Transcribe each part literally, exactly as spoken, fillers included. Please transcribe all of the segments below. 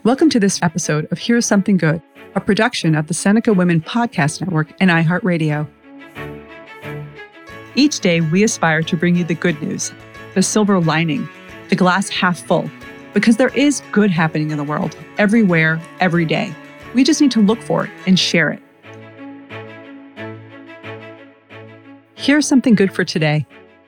Welcome to this episode of Here's Something Good, a production of the Seneca Women Podcast Network and iHeartRadio. Each day, we aspire to bring you the good news, the silver lining, the glass half full, because there is good happening in the world, everywhere, every day. We just need to look for it and share it. Here's something good for today.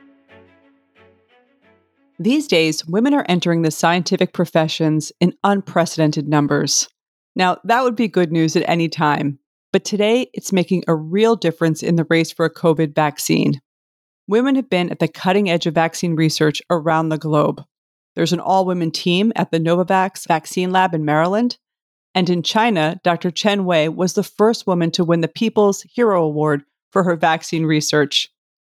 These days, women are entering the scientific professions in unprecedented numbers. Now, that would be good news at any time, but today it's making a real difference in the race for a COVID vaccine. Women have been at the cutting edge of vaccine research around the globe. There's an all-women team at the Novavax Vaccine Lab in Maryland, and in China, Doctor Chen Wei was the first woman to win the People's Hero Award for her vaccine research.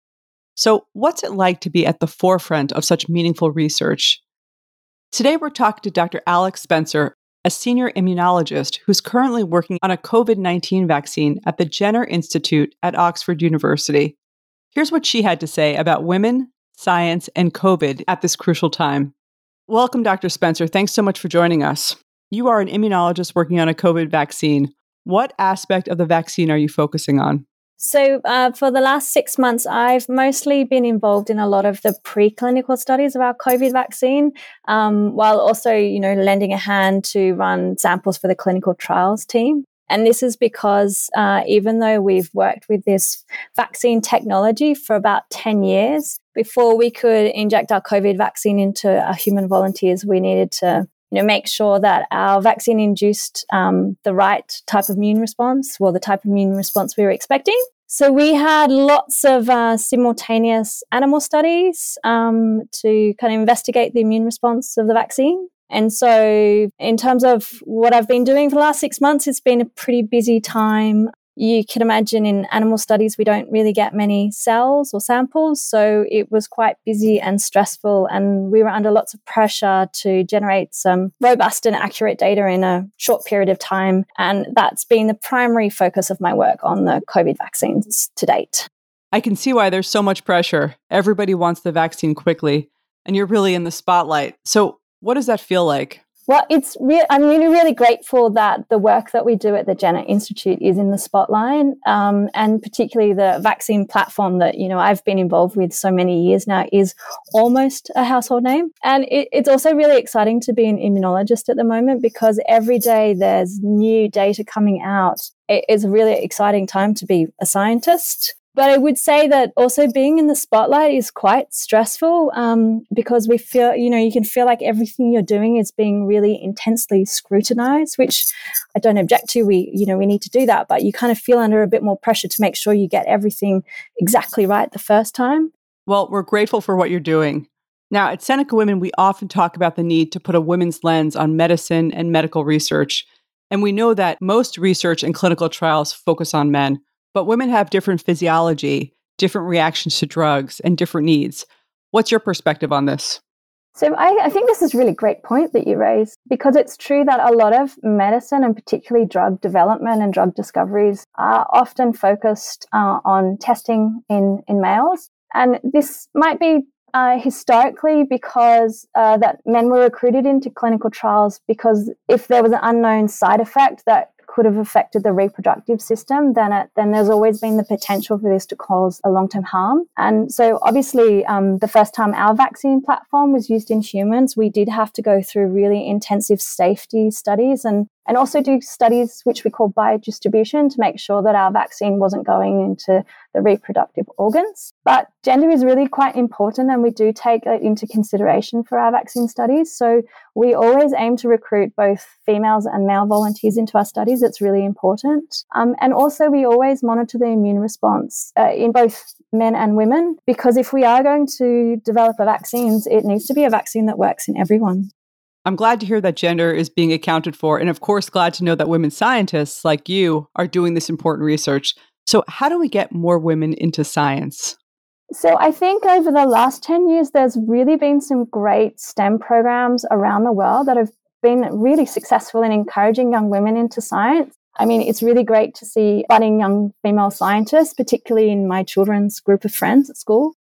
So what's it like to be at the forefront of such meaningful research? Today, we're talking to Doctor Alex Spencer, a senior immunologist who's currently working on a COVID nineteen vaccine at the Jenner Institute at Oxford University. Here's what she had to say about women, science, and COVID at this crucial time. Welcome, Doctor Spencer. Thanks so much for joining us. You are an immunologist working on a COVID vaccine. What aspect of the vaccine are you focusing on? So uh, for the last six months, I've mostly been involved in a lot of the preclinical studies of our COVID vaccine, um, while also, you know, lending a hand to run samples for the clinical trials team. And this is because uh, even though we've worked with this vaccine technology for about ten years, before we could inject our COVID vaccine into our human volunteers, we needed to you know, make sure that our vaccine induced um, the right type of immune response, well, the type of immune response we were expecting. So we had lots of uh, simultaneous animal studies um, to kind of investigate the immune response of the vaccine. And so in terms of what I've been doing for the last six months, it's been a pretty busy time. You can imagine in animal studies, we don't really get many cells or samples. So it was quite busy and stressful. And we were under lots of pressure to generate some robust and accurate data in a short period of time. And that's been the primary focus of my work on the COVID vaccines to date. I can see why there's so much pressure. Everybody wants the vaccine quickly, and you're really in the spotlight. So what does that feel like? Well, it's re- I'm really, really grateful that the work that we do at the Jenner Institute is in the spotlight, um, and particularly the vaccine platform that, you know, I've been involved with so many years now is almost a household name. And it, it's also really exciting to be an immunologist at the moment because every day there's new data coming out. It is a really exciting time to be a scientist. But I would say that also being in the spotlight is quite stressful um, because we feel, you know, you can feel like everything you're doing is being really intensely scrutinized, which I don't object to. We, you know, we need to do that, but you kind of feel under a bit more pressure to make sure you get everything exactly right the first time. Well, we're grateful for what you're doing. Now, at Seneca Women, we often talk about the need to put a women's lens on medicine and medical research. And we know that most research and clinical trials focus on men. But women have different physiology, different reactions to drugs, and different needs. What's your perspective on this? So I, I think this is a really great point that you raised, because it's true that a lot of medicine and particularly drug development and drug discoveries are often focused uh, on testing in, in males. And this might be uh, historically because uh, that men were recruited into clinical trials because if there was an unknown side effect that could have affected the reproductive system, then it, then there's always been the potential for this to cause a long-term harm. And so obviously um, the first time our vaccine platform was used in humans, we did have to go through really intensive safety studies and and also do studies which we call biodistribution to make sure that our vaccine wasn't going into the reproductive organs. But gender is really quite important and we do take it into consideration for our vaccine studies. So we always aim to recruit both females and male volunteers into our studies. It's really important. Um, and also we always monitor the immune response uh, in both men and women, because if we are going to develop a vaccines, it needs to be a vaccine that works in everyone. I'm glad to hear that gender is being accounted for, and of course, glad to know that women scientists like you are doing this important research. So how do we get more women into science? So I think over the last ten years, there's really been some great STEM programs around the world that have been really successful in encouraging young women into science. I mean, it's really great to see budding young female scientists, particularly in my children's group of friends at school.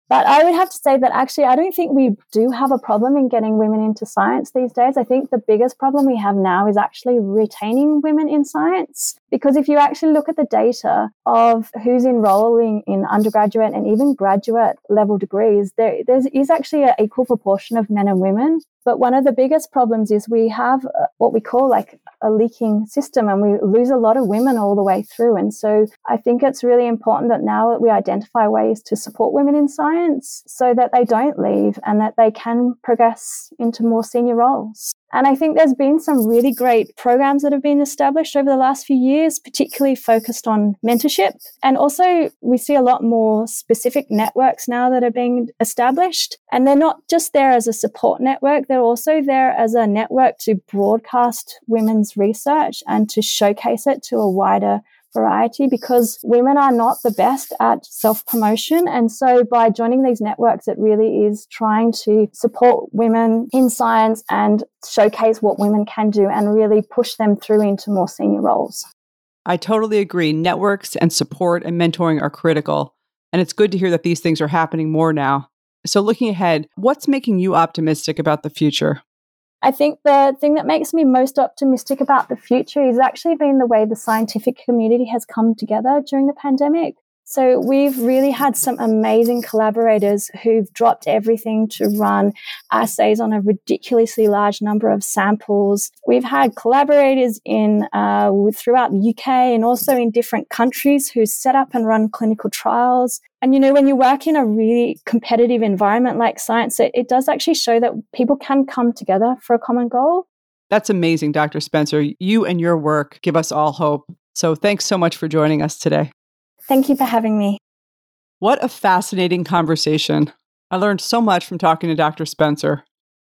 But I would have to say that actually, I don't think we do have a problem in getting women into science these days. I think the biggest problem we have now is actually retaining women in science. Because if you actually look at the data of who's enrolling in undergraduate and even graduate level degrees, there there is actually an equal proportion of men and women. But one of the biggest problems is we have what we call like a leaking system, and we lose a lot of women all the way through. And so I think it's really important that now that we identify ways to support women in science so that they don't leave and that they can progress into more senior roles. And I think there's been some really great programs that have been established over the last few years, particularly focused on mentorship. And also we see a lot more specific networks now that are being established. And they're not just there as a support network, they're also there as a network to broadcast women's research and to showcase it to a wider variety, because women are not the best at self-promotion. And so by joining these networks, it really is trying to support women in science and showcase what women can do and really push them through into more senior roles. I totally agree. Networks and support and mentoring are critical. And it's good to hear that these things are happening more now. So looking ahead, what's making you optimistic about the future? I think the thing that makes me most optimistic about the future is actually been the way the scientific community has come together during the pandemic. So we've really had some amazing collaborators who've dropped everything to run assays on a ridiculously large number of samples. We've had collaborators in uh, throughout the U K and also in different countries who set up and run clinical trials. And, you know, when you work in a really competitive environment like science, it, it does actually show that people can come together for a common goal. That's amazing, Doctor Spencer. You and your work give us all hope. So thanks so much for joining us today. Thank you for having me. What a fascinating conversation. I learned so much from talking to Doctor Spencer.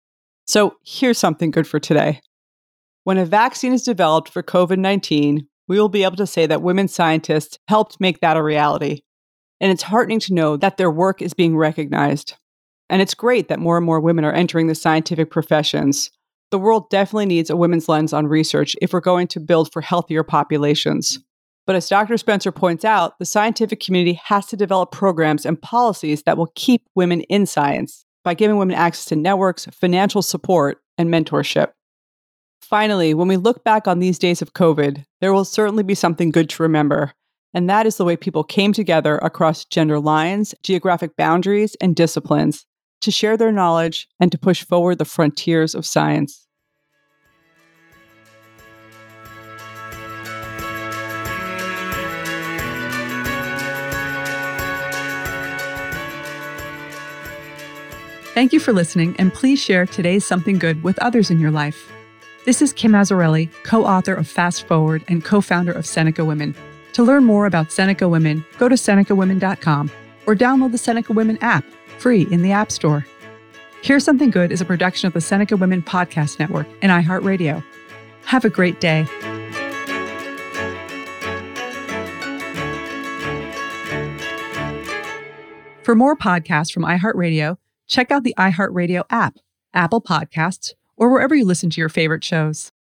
So here's something good for today. When a vaccine is developed for covid nineteen, we will be able to say that women scientists helped make that a reality. And it's heartening to know that their work is being recognized. And it's great that more and more women are entering the scientific professions. The world definitely needs a women's lens on research if we're going to build for healthier populations. But as Doctor Spencer points out, the scientific community has to develop programs and policies that will keep women in science by giving women access to networks, financial support, and mentorship. Finally, when we look back on these days of COVID, there will certainly be something good to remember, and that is the way people came together across gender lines, geographic boundaries, and disciplines to share their knowledge and to push forward the frontiers of science. Thank you for listening, and please share today's Something Good with others in your life. This is Kim Azzarelli, co-author of Fast Forward and co-founder of Seneca Women. To learn more about Seneca Women, go to seneca women dot com or download the Seneca Women app, free in the App Store. Here's Something Good is a production of the Seneca Women Podcast Network and iHeartRadio. Have a great day. For more podcasts from iHeartRadio, check out the iHeartRadio app, Apple Podcasts, or wherever you listen to your favorite shows.